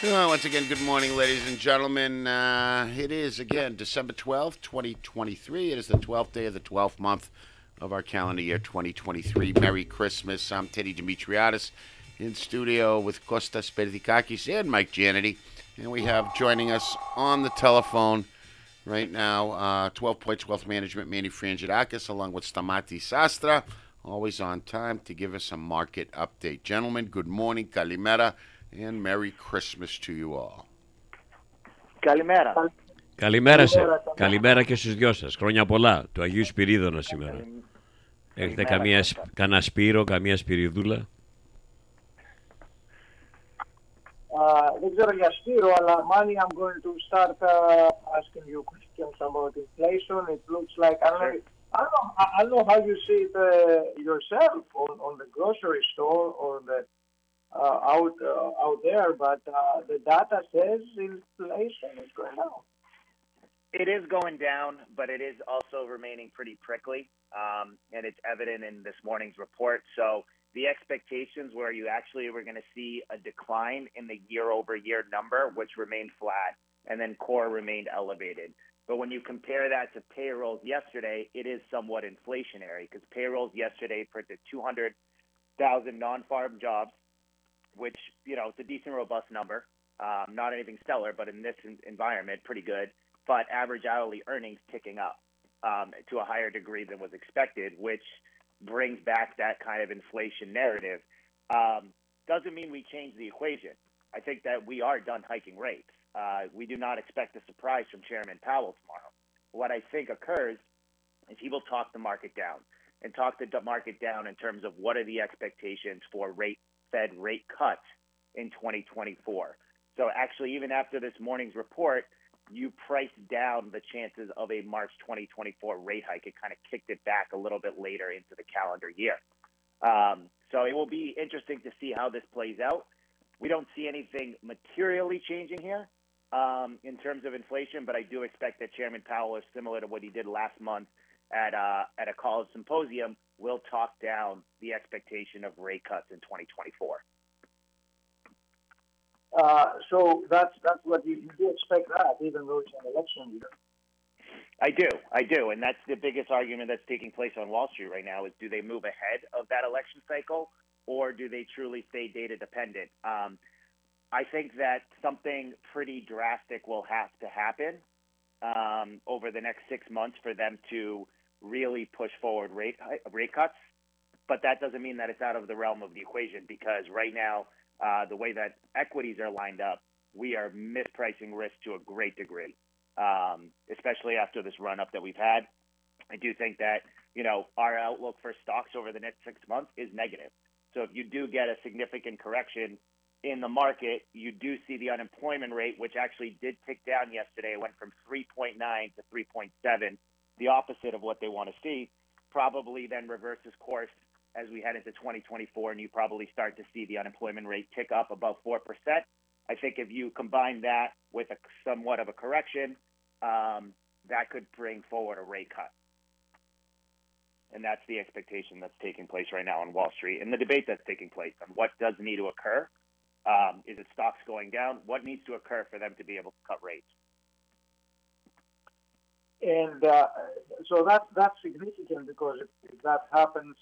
Once again, good morning, ladies and gentlemen. It is, again, December 12th, 2023. It is the 12th day of the 12th month of our calendar year 2023. Merry Christmas. I'm Teddy Dimitriadis in studio with Kostas Perikakis and Mike Janity. And we have joining us on the telephone right now 12 Points Wealth Management, Manny Frangidakis, along with Stamati Sastra, always on time to give us a market update. Gentlemen, good morning, Kalimera, and Merry Christmas to you all. Καλημέρα. Καλημέρα σε. Καλημέρα και στους δυο σας. Χρόνια πολλά. Του Αγίου Σπυρίδωνα σήμερα. Έχετε κανένα Σπύρο, καμία Σπυριδούλα? Δεν ξέρω για Σπύρο, αλλά Manny, I'm going to start asking you questions about inflation. It looks like, I don't know how you see it yourself on the grocery store or the out there, but the data says inflation is going down. It is going down, but it is also remaining pretty prickly, and it's evident in this morning's report. So the expectations were you actually were going to see a decline in the year-over-year number, which remained flat, and then core remained elevated. But when you compare that to payrolls yesterday, it is somewhat inflationary because payrolls yesterday printed 200,000 non-farm jobs, which, it's a decent, robust number. Not anything stellar, but in this environment, pretty good. But average hourly earnings ticking up to a higher degree than was expected, which brings back that kind of inflation narrative. Doesn't mean we change the equation. I think that we are done hiking rates. We do not expect a surprise from Chairman Powell tomorrow. What I think occurs is he will talk the market down and talk the market down in terms of what are the expectations for Fed rate cuts in 2024. So actually, even after this morning's report, you priced down the chances of a March 2024 rate hike. It kind of kicked it back a little bit later into the calendar year. So it will be interesting to see how this plays out. We don't see anything materially changing here in terms of inflation, but I do expect that Chairman Powell, is similar to what he did last month at a college symposium, will talk down the expectation of rate cuts in 2024. So that's what you do expect that, even though it's an election year. I do, and that's the biggest argument that's taking place on Wall Street right now is do they move ahead of that election cycle or do they truly stay data dependent? I think that something pretty drastic will have to happen over the next 6 months for them to really push forward rate cuts, but that doesn't mean that it's out of the realm of the equation because right now, the way that equities are lined up, we are mispricing risk to a great degree, especially after this run-up that we've had. I do think that, our outlook for stocks over the next 6 months is negative. So if you do get a significant correction in the market, you do see the unemployment rate, which actually did tick down yesterday. It went from 3.9 to 3.7, the opposite of what they want to see, probably then reverses course as we head into 2024, and you probably start to see the unemployment rate tick up above 4%. I think if you combine that with somewhat of a correction, that could bring forward a rate cut. And that's the expectation that's taking place right now on Wall Street and the debate that's taking place on what does need to occur. Is it stocks going down? What needs to occur for them to be able to cut rates? And so that's significant because if that happens,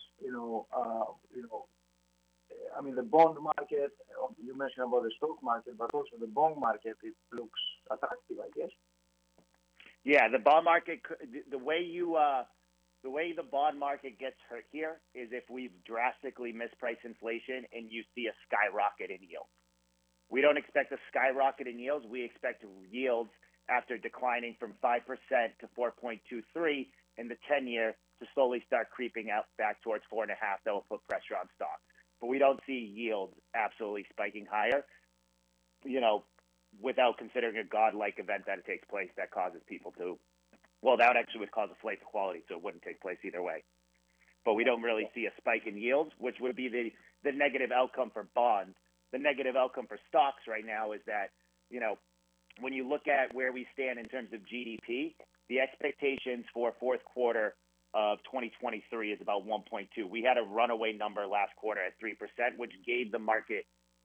the bond market, you mentioned about the stock market, but also the bond market, it looks attractive, I guess. Yeah, the bond market, the way the bond market gets hurt here is if we've drastically mispriced inflation and you see a skyrocket in yields. We don't expect a skyrocket in yields. We expect yields after declining from 5% to 4.23 in the 10-year to slowly start creeping out back towards 4.5. That will put pressure on stocks. But we don't see yields absolutely spiking higher, without considering a godlike event that takes place that causes people to, that actually would cause a flight to quality, so it wouldn't take place either way. But we don't really see a spike in yields, which would be the negative outcome for bonds. The negative outcome for stocks right now is that, when you look at where we stand in terms of GDP, the expectations for fourth quarter of 2023 is about 1.2. We had a runaway number last quarter at 3%, which gave the market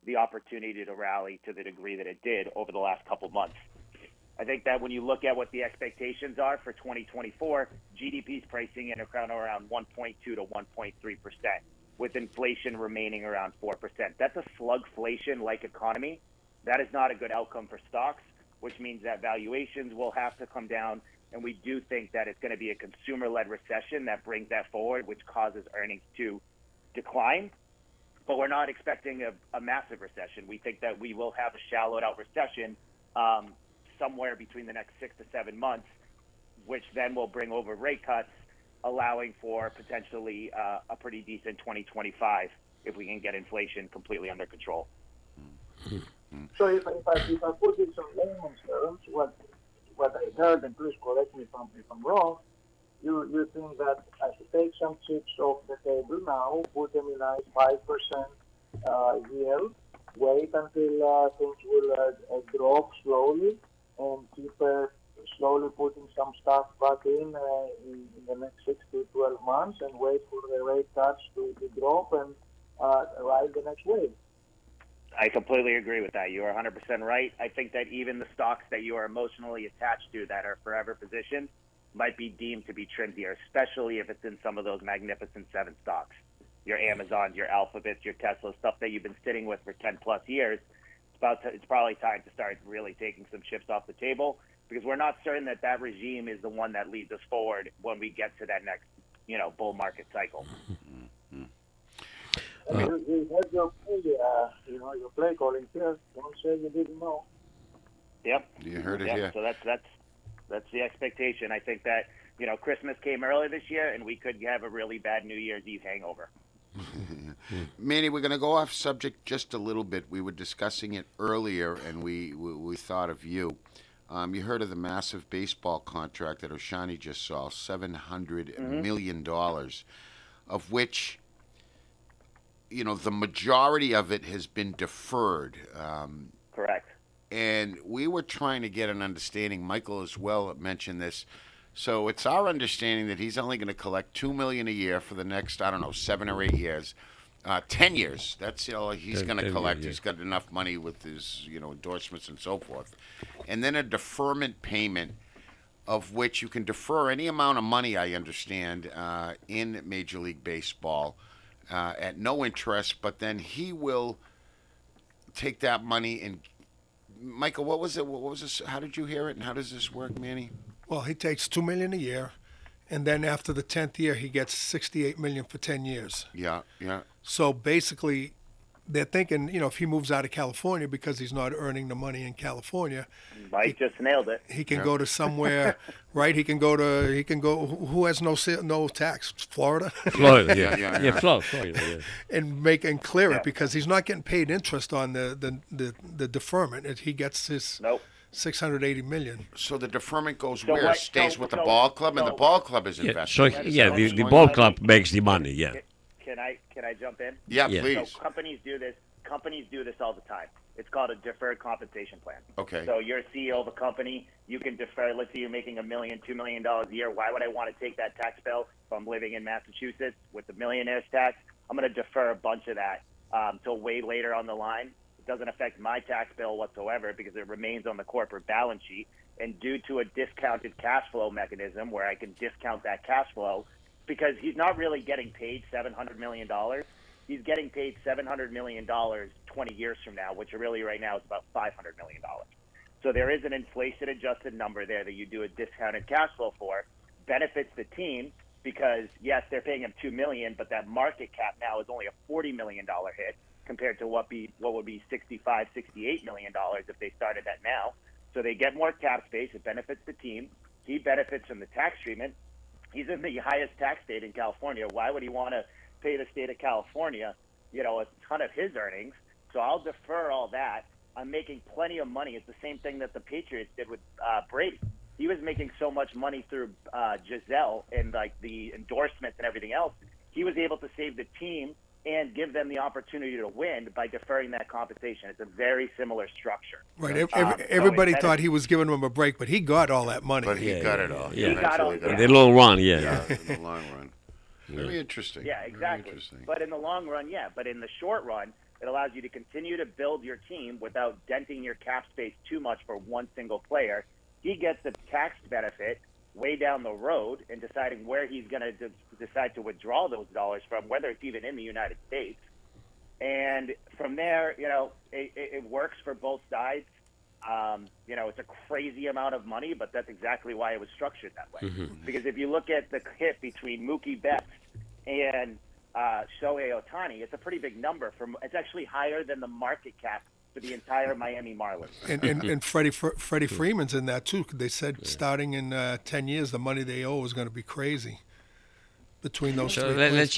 the opportunity to rally to the degree that it did over the last couple months. I think that when you look at what the expectations are for 2024, GDP is pricing in around 1.2 to 1.3%, with inflation remaining around 4%. That's a slugflation-like economy. That is not a good outcome for stocks, which means that valuations will have to come down. And we do think that it's going to be a consumer-led recession that brings that forward, which causes earnings to decline. But we're not expecting a massive recession. We think that we will have a shallowed-out recession somewhere between the next 6 to 7 months, which then will bring over rate cuts, allowing for potentially a pretty decent 2025 if we can get inflation completely under control. So if I put it in layman's terms, what I heard, and please correct me if I'm wrong, you think that I should take some chips off the table now, put them in a 5% yield, wait until things will drop slowly, and keep slowly putting some stuff back in the next 6 to 12 months, and wait for the rate cuts to drop and ride the next wave. I completely agree with that. You are 100% right. I think that even the stocks that you are emotionally attached to that are forever positioned might be deemed to be trimmed here, especially if it's in some of those Magnificent Seven stocks. Your Amazons, your Alphabets, your Tesla, stuff that you've been sitting with for 10 plus years. It's probably time to start really taking some chips off the table, because we're not certain that regime is the one that leads us forward when we get to that next, bull market cycle. You had your play, your play calling here. Don't say you didn't know. Yep. You heard it yep. here. So that's the expectation. I think that Christmas came early this year, and we could have a really bad New Year's Eve hangover. Manny, we're going to go off subject just a little bit. We were discussing it earlier, and we thought of you. You heard of the massive baseball contract that Oshani just saw, $700 million, of which, the majority of it has been deferred. Correct. And we were trying to get an understanding. Michael as well mentioned this. So it's our understanding that he's only going to collect $2 million a year for the next, 7 or 8 years, 10 years. That's he's going to collect. He's got enough money with his endorsements and so forth, and then a deferment payment, of which you can defer any amount of money. I understand in Major League Baseball at no interest, but then he will take that money and. Michael, what was it? What was this? How did you hear it, and how does this work, Manny? Well, he takes $2 million a year, and then after the 10th year, he gets $68 million for 10 years. Yeah. So basically, they're thinking, if he moves out of California because he's not earning the money in California, Mike just nailed it. he can go to somewhere, right? He can go. Who has no tax? Florida. Florida, yeah, Florida, yeah. and clear it, because he's not getting paid interest on the deferment. He gets his. Nope. $680 million. So the deferment goes So where? what- Stays so- with the so- ball club, and so- the ball club is Yeah, invested. so the ball club makes the money. Yeah. Can I jump in? Yeah, Yeah. please. So companies do this all the time. It's called a deferred compensation plan. Okay. So you're a CEO of a company, you can defer. Let's say you're making $1 million, $2 million a year. Why would I want to take that tax bill if I'm living in Massachusetts with the millionaire's tax? I'm going to defer a bunch of that till way later on the line. It doesn't affect my tax bill whatsoever because it remains on the corporate balance sheet. And due to a discounted cash flow mechanism where I can discount that cash flow, because he's not really getting paid $700 million. He's getting paid $700 million 20 years from now, which really right now is about $500 million. So there is an inflation-adjusted number there that you do a discounted cash flow for. Benefits the team because, yes, they're paying him $2 million, but that market cap now is only a $40 million hit compared to what would be $65, $68 million if they started that now. So they get more cap space. It benefits the team. He benefits from the tax treatment. He's in the highest tax state in California. Why would he want to pay the state of California, a ton of his earnings? So I'll defer all that. I'm making plenty of money. It's the same thing that the Patriots did with Brady. He was making so much money through Giselle and like the endorsements and everything else. He was able to save the team and give them the opportunity to win by deferring that compensation. It's a very similar structure. Right. Everybody thought he was giving him a break, but he got all that money. But he got it all. Yeah. He got all- Eventually In the long run, Yeah, in the long run. Very interesting. Yeah, exactly. Very interesting. But in the long run, yeah. But in the short run, It allows you to continue to build your team without denting your cap space too much for one single player. He gets the tax benefit way down the road in deciding where he's going to decide to withdraw those dollars from, whether it's even in the United States. And from there, it works for both sides. It's a crazy amount of money, but that's exactly why it was structured that way. Because if you look at the hit between Mookie Betts and Shohei Ohtani, it's a pretty big number. It's actually higher than the market cap for the entire Miami Marlins. And Freddie Freeman's in that too. They said starting in 10 years, the money they owe is going to be crazy between those So three. let's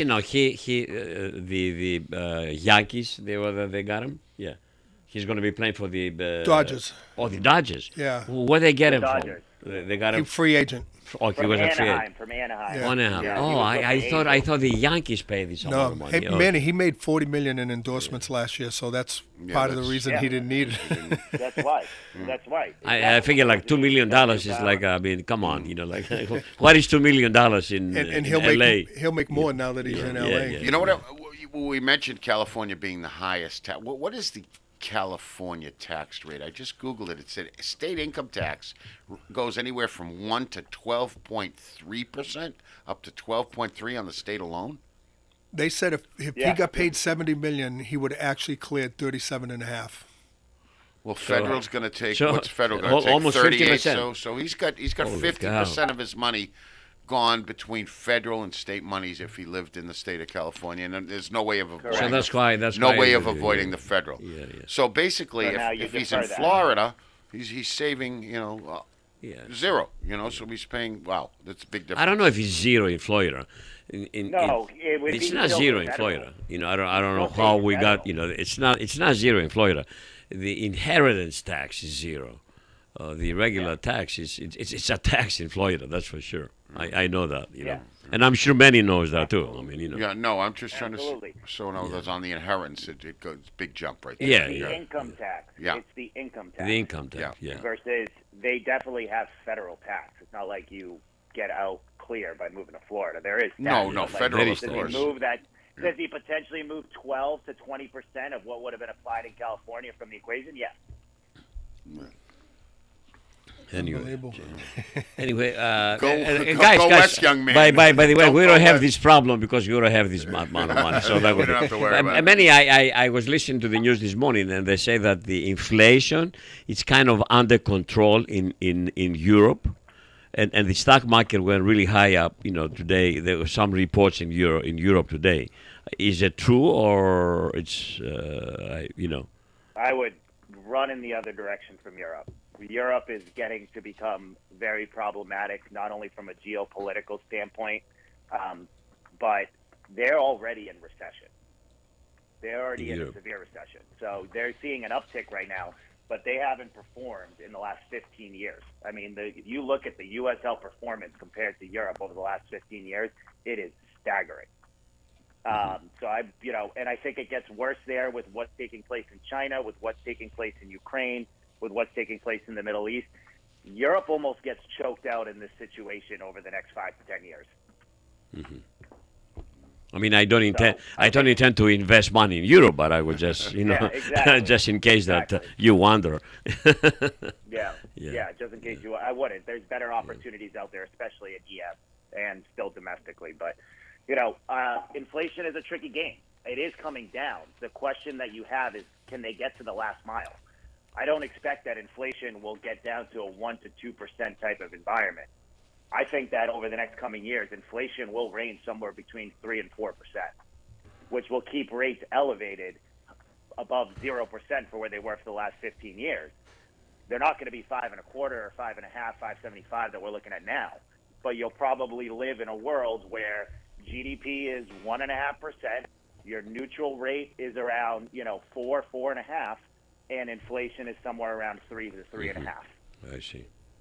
the Yankees, they got him. Yeah, he's going to be playing for the Dodgers. Oh, the Dodgers. Yeah. Where they get him Dodgers. from? They got him. Free agent. Oh, he From was a free Anaheim. agent. From Anaheim. Yeah. Anaheim. Yeah, Oh, he was with I the thought Angels. the Yankees paid this amount No, of money. hey, Oh. Manny, he made $40 million in endorsements last year, so that's part of the that's- reason he didn't need it. That's why. That's right. I figure like $2 million is like, I mean, come on, like what is $2 million in and in he'll LA? he'll make more now that he's in LA. yeah. You know what? We mentioned California being the highest tax. What is the California tax rate? I just Googled it. It said state income tax goes anywhere from 1 to 12.3%, up to 12.3 on the state alone. They said if he Yeah. got paid $70 million, he would actually clear 37.5. Well, federal's going to take so- what's federal going to take? almost 38. 50%. So he's got Holy 50% of his money gone between federal and state monies if he lived in the state of California, and there's no way of avoiding. So that's why no way of yeah, avoiding yeah. the federal. Yeah, yeah. So basically, So now you if he's in defer that. Florida, he's saving Yeah. zero. So he's paying. Wow, that's a big difference. I don't know if it's zero in Florida. No, it would it's be not still zero in federal. Florida. I don't know Still how pay we got. federal. It's not zero in Florida. The inheritance tax is zero. The regular tax is it's a tax in Florida. That's for sure. I know that. Yeah. And I'm sure many knows that too. I mean, Yeah, no, I'm just trying Absolutely. to so no, that's on the inheritance. It goes big jump right there. Yeah, It's the yeah. income tax. Yeah. It's the income tax. The income tax. Yeah. Versus they definitely have federal tax. It's not like you get out clear by moving to Florida. There is tax. No, but, federal, of does he course. move that? Does he potentially move 12 to 20% of what would have been applied in California from the equation? Yes. Anyway. Unbelievable. Anyway, Go guys, West, young man. By the way, Don't we go don't have West. this problem because you don't have this amount of money. So that We don't have to worry about it. Many, I was listening to the news this morning, and they say that the inflation is kind of under control in Europe, and the stock market went really high up. Today there were some reports in Europe today. Is it true or it's I would run in the other direction from Europe. Europe is getting to become very problematic, not only from a geopolitical standpoint, but they're already in recession. They're already in a Europe. severe recession. So they're seeing an uptick right now, but they haven't performed in the last 15 years. I mean, if you look at the USL performance compared to Europe over the last 15 years, it is staggering. So and I think it gets worse there with what's taking place in China, with what's taking place in Ukraine, with what's taking place in the Middle East. Europe almost gets choked out in this situation over the next 5 to 10 years. I mean, I don't intend to invest money in Europe, but I would just, Yeah, exactly. just in case that Exactly. you wonder. Yeah. Yeah. Just in case I wouldn't. There's better opportunities out there, especially at EM and still domestically. But, inflation is a tricky game. It is coming down. The question that you have is, can they get to the last mile? I don't expect that inflation will get down to a 1 to 2% type of environment. I think that over the next coming years, inflation will range somewhere between 3 and 4%, which will keep rates elevated above 0% for where they were for the last 15 years. They're not going to be 5.25 or 5.5, 5.75 that we're looking at now, but you'll probably live in a world where GDP is 1.5%, your neutral rate is around 4, 4.5, and inflation is somewhere around 3 to 3.5. I see.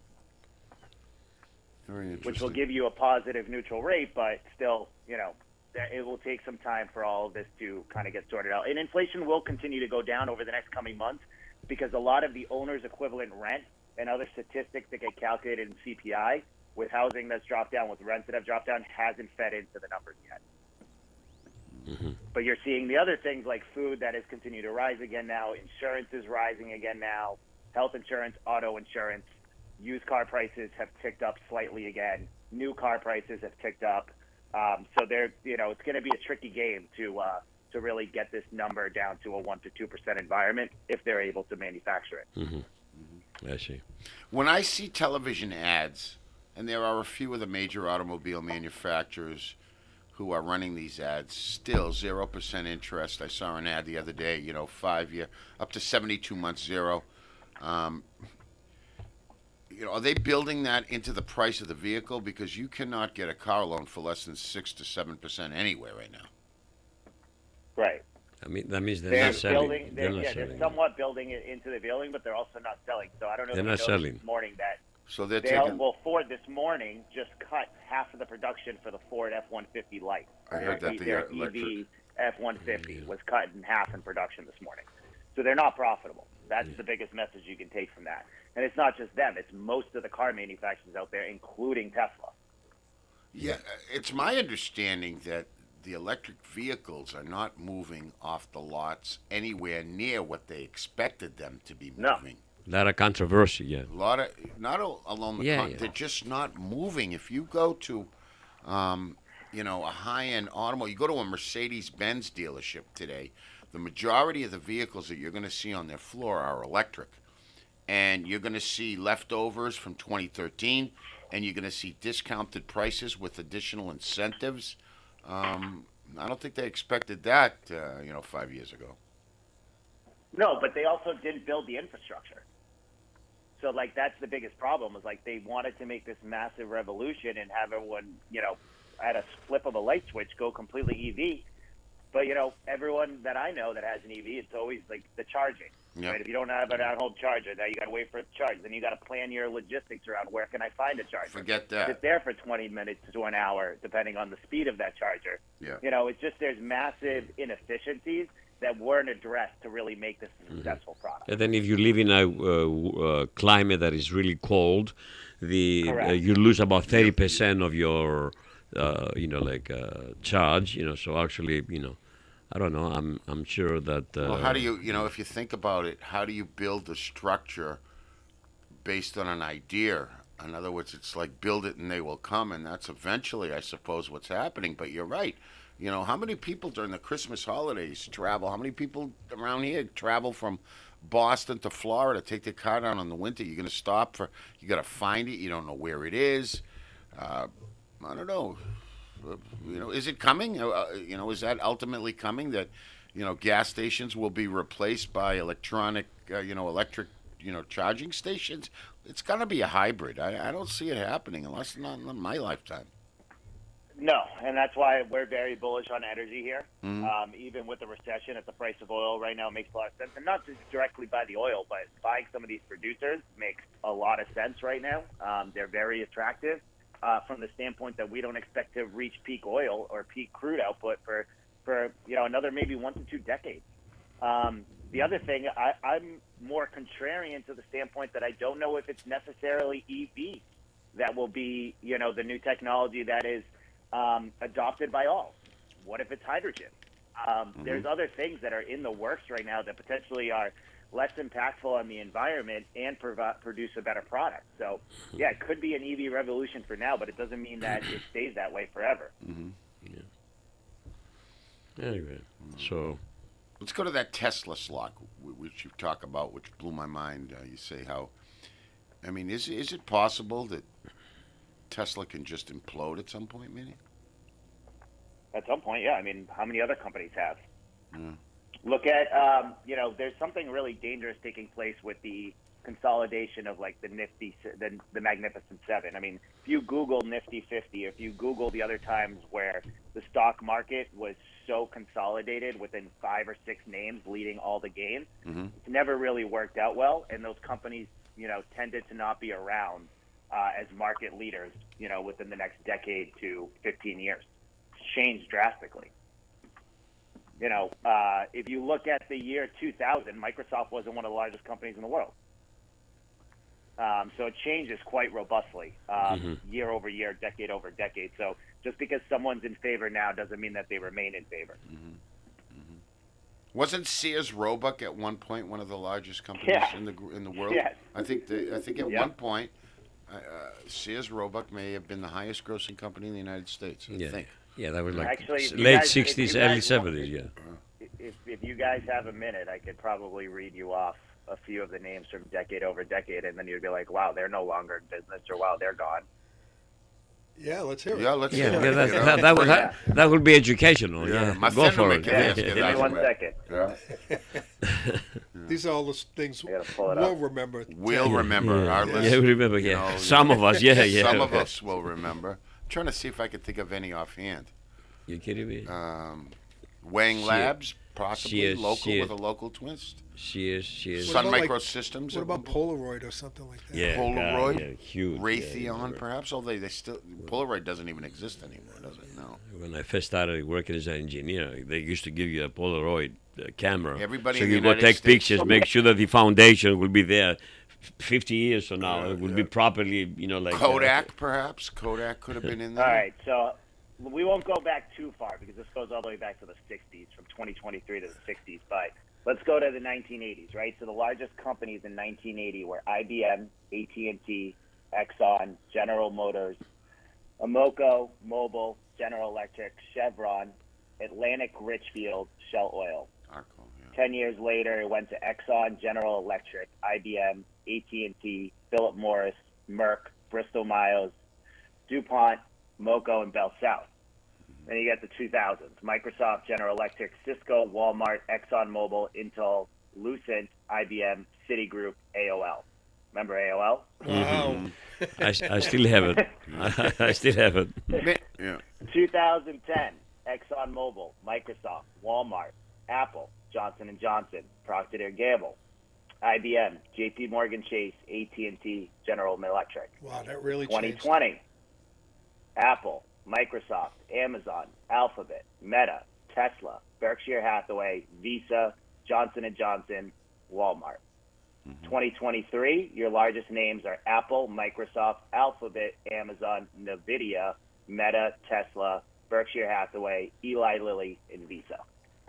Very interesting. Which will give you a positive neutral rate, but still, it will take some time for all of this to kind of get sorted out. And inflation will continue to go down over the next coming months because a lot of the owner's equivalent rent and other statistics that get calculated in CPI with housing that's dropped down, with rents that have dropped down, hasn't fed into the numbers yet. But you're seeing the other things like food that has continued to rise again now. Insurance is rising again now. Health insurance, auto insurance. Used car prices have ticked up slightly again. New car prices have ticked up. So it's going to be a tricky game to really get this number down to a 1 to 2% environment if they're able to manufacture it. I see. When I see television ads, and there are a few of the major automobile manufacturers who are running these ads, still 0% interest. I saw an ad the other day, 5 year, up to 72 months zero. Are they building that into the price of the vehicle? Because you cannot get a car loan for less than 6 to 7% anywhere right now. Right. I mean, that means they're They're not selling. building. They're They're somewhat building it into the building, but they're also not selling. So I don't know They're if you not noticed selling. this morning that So they're taking. Ford this morning just cut half of the production for the Ford F-150 Lite. I heard that Their the electric. EV F-150 was cut in half in production this morning. So they're not profitable. That's the biggest message you can take from that. And it's not just them. It's most of the car manufacturers out there, including Tesla. Yeah, it's my understanding that the electric vehicles are not moving off the lots anywhere near what they expected them to be No. moving. A lot of controversy, yeah. A lot of not alone the Yeah, yeah. they're just not moving. If you go to, a high-end automobile, you go to a Mercedes-Benz dealership today, the majority of the vehicles that you're going to see on their floor are electric, and you're going to see leftovers from 2013, and you're going to see discounted prices with additional incentives. I don't think they expected that, 5 years ago. No, but they also didn't build the infrastructure. So, that's the biggest problem is, they wanted to make this massive revolution and have everyone, at a flip of a light switch, go completely EV. But, everyone that I know that has an EV, it's always, the charging. Yeah. Right? If you don't have an at-home charger, now you got to wait for it to charge. Then you got to plan your logistics around where can I find a charger. Forget that. Sit there for 20 minutes to an hour, depending on the speed of that charger. Yeah. It's just there's massive inefficiencies that weren't addressed to really make this a successful product. And then if you live in a climate that is really cold, Correct. you lose about 30% of your, charge. So actually, I don't know. I'm sure that. Well, how do you, if you think about it, how do you build a structure based on an idea? In other words, it's like build it and they will come, and that's eventually, I suppose, what's happening. But you're right. How many people during the Christmas holidays travel? How many people around here travel from Boston to Florida, take their car down in the winter? You're going to stop you got to find it. You don't know where it is. I don't know. Is it coming? Is that ultimately coming that, gas stations will be replaced by electric, charging stations? It's going to be a hybrid. I don't see it happening unless not in my lifetime. No, and that's why we're very bullish on energy here. Mm-hmm. Even with the recession at the price of oil right now, it makes a lot of sense. And not just directly buy the oil, but buying some of these producers makes a lot of sense right now. They're very attractive from the standpoint that we don't expect to reach peak oil or peak crude output for another maybe 1 to 2 decades. The other thing, I'm more contrarian to the standpoint that I don't know if it's necessarily EV that will be, the new technology that is adopted by all. What if it's hydrogen? There's other things that are in the works right now that potentially are less impactful on the environment and produce a better product. So, yeah, it could be an EV revolution for now, but it doesn't mean that it stays that way forever. Anyway, so Let's go to that Tesla stock, which you talk about, which blew my mind. You say how, is it possible that Tesla can just implode at some point, maybe? At some point, yeah. How many other companies have? Yeah. Look at, there's something really dangerous taking place with the consolidation of the Nifty, the Magnificent Seven. If you Google Nifty 50, if you Google the other times where the stock market was so consolidated within 5 or 6 names leading all the gains, it's never really worked out well, and those companies, tended to not be around as market leaders, within the next decade to 15 years. It's changed drastically. If you look at the year 2000, Microsoft wasn't one of the largest companies in the world. So it changes quite robustly year over year, decade over decade. So just because someone's in favor now doesn't mean that they remain in favor. Wasn't Sears Roebuck at one point one of the largest companies Yeah. in the world? Yes. I think at Yep. one point Sears Roebuck may have been the highest grossing company in the United States. I think. Yeah, that was like Actually, if you late guys- if 60s, you early guys want- 70s, yeah. If you guys have a minute, I could probably read you off a few of the names from decade over decade, and then you'd be like, wow, they're no longer in business, or wow, they're gone. Yeah, let's hear it. Yeah, let's. Yeah, hear yeah, it, that, you know. that, that, would, Yeah. that would be educational. Yeah, My go for gentleman it. can Yeah, ask you Give me that. one second. Yeah. These are all the things I gotta pull it we'll up. remember. We'll Yeah. remember yeah, our yeah, list. we remember. you Yeah, know, some of us. Yeah, yeah. Some of us will remember. I'm trying to see if I could think of any offhand. You kidding me? Wang Sears. Labs, possibly Sears, local Sears. with a local twist. She is. Sun about, like, Microsystems. What at about one Polaroid or something like that? Yeah, Polaroid? God, yeah, huge. Raytheon, yeah. perhaps. Although they still Polaroid doesn't even exist anymore, does it? No. When I first started working as an engineer, they used to give you a Polaroid camera. Everybody so in the you go United take States- pictures, make sure that the foundation will be there 50 years from now. Yeah, it will yeah. be properly, like Kodak, perhaps. Kodak could have been in there. All right, so we won't go back too far because this goes all the way back to the 60s, from 2023 to the 60s. But let's go to the 1980s, right? So the largest companies in 1980 were IBM, AT&T, Exxon, General Motors, Amoco, Mobil, General Electric, Chevron, Atlantic Richfield, Shell Oil. Arco, yeah. 10 years later, it went to Exxon, General Electric, IBM, AT&T, Philip Morris, Merck, Bristol Myers, DuPont, Moco, and Bell South. Then you get the 2000s. Microsoft, General Electric, Cisco, Walmart, ExxonMobil, Intel, Lucent, IBM, Citigroup, AOL. Remember AOL? Wow. I still have it. I still have it. Yeah. 2010, ExxonMobil, Microsoft, Walmart, Apple, Johnson & Johnson, Procter & Gamble, IBM, JP Morgan Chase, AT&T, General Electric. Wow, that really changed. 2020, Apple, Microsoft, Amazon, Alphabet, Meta, Tesla, Berkshire Hathaway, Visa, Johnson & Johnson, Walmart. 2023, your largest names are Apple, Microsoft, Alphabet, Amazon, Nvidia, Meta, Tesla, Berkshire Hathaway, Eli Lilly, and Visa.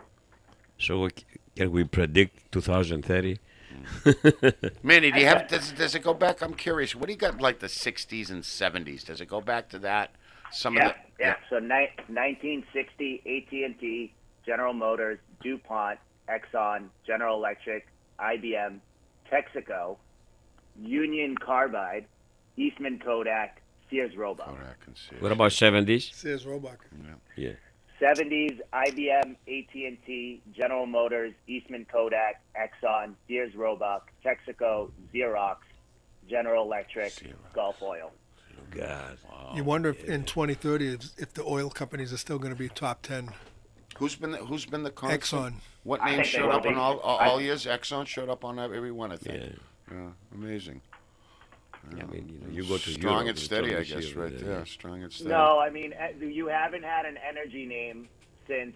So can we predict 2030? Manny, do you have? Does it go back? I'm curious. What do you got? Like the '60s and '70s? Does it go back to that? Some of the. So 1960, AT&T, General Motors, DuPont, Exxon, General Electric, IBM, Texaco, Union Carbide, Eastman Kodak, Sears Roebuck. Kodak and Sears. What about 70s? Sears Roebuck. Yeah. 70s, IBM, AT&T, General Motors, Eastman Kodak, Exxon, Sears Roebuck, Texaco, Xerox, General Electric, Gulf Oil. God. You wonder if in 2030 if the oil companies are still going to be top 10. Who's been the constant? Exxon. What I name think they showed will up be. on all years? Exxon showed up on every one, I Yeah. think. Yeah, amazing. I mean, you go to Strong Europe, and steady, I it's guess, always right here, there. Strong and steady. No, I mean, you haven't had an energy name since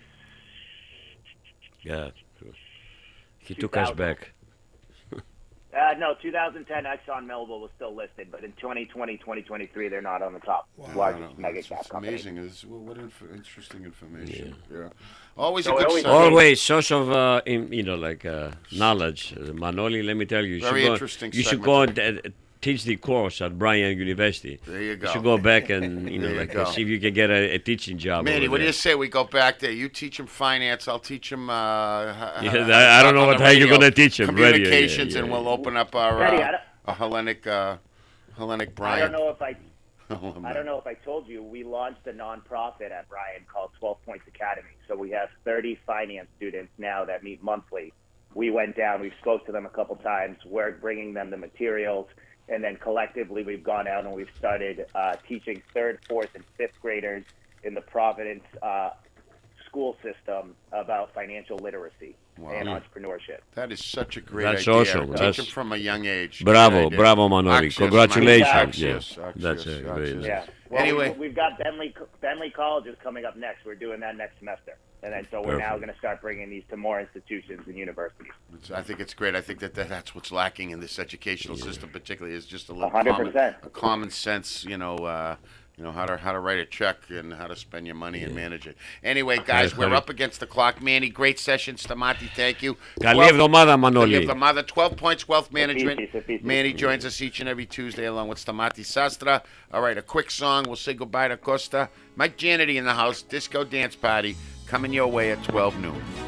Yeah. He took us 2000. back. no, 2010 ExxonMobil was still listed, but in 2020, 2023, they're not on the top largest mega It's cap company. amazing. What interesting information. Yeah. Always So a it good always- sign. Always source of knowledge. Manoli, let me tell you, Very should go, interesting you should segment. go and teach the course at Bryan University. There you go. You should go back and There you go. see if you can get a teaching job. Manny, over what do there. you say we go back there? You teach him finance. I'll teach him. I don't know how you're gonna teach him. Radio, yeah, Communications, and yeah, we'll yeah. open up Eddie, a Hellenic I Bryant. don't know if I don't know if I told you, we launched a nonprofit at Bryan called 12 Points Academy. So we have 30 finance students now that meet monthly. We went down, we've spoke to them a couple times. We're bringing them the materials, and then collectively we've gone out and we've started teaching 3rd, 4th, and 5th graders in the Providence school system about financial literacy. and entrepreneurship. That is such a great That's idea. awesome. Teach That's- them from a young age. Bravo, Great idea. bravo, Manoli. Axios, Congratulations. Axios, Yeah, Axios, that's Axios. very nice. Yeah. Well, Anyway. we've got Bentley College is coming up next. We're doing that next semester. And then so we're now Perfect. going to start bringing these to more institutions and universities. I think it's great. I think that's what's lacking in this educational system, particularly, is just a little 100%. common sense. How to write a check and how to spend your money and manage it. Anyway, guys, we're up against the clock. Manny, great session. Stamati, thank you. Καλή εβδομάδα, Manoli. The mother, 12 points, wealth management. Easy. Manny joins us each and every Tuesday along with Stamati Sastra. All right, a quick song. We'll say goodbye to Costa. Mike Janity in the house. Disco Dance Party coming your way at 12 noon.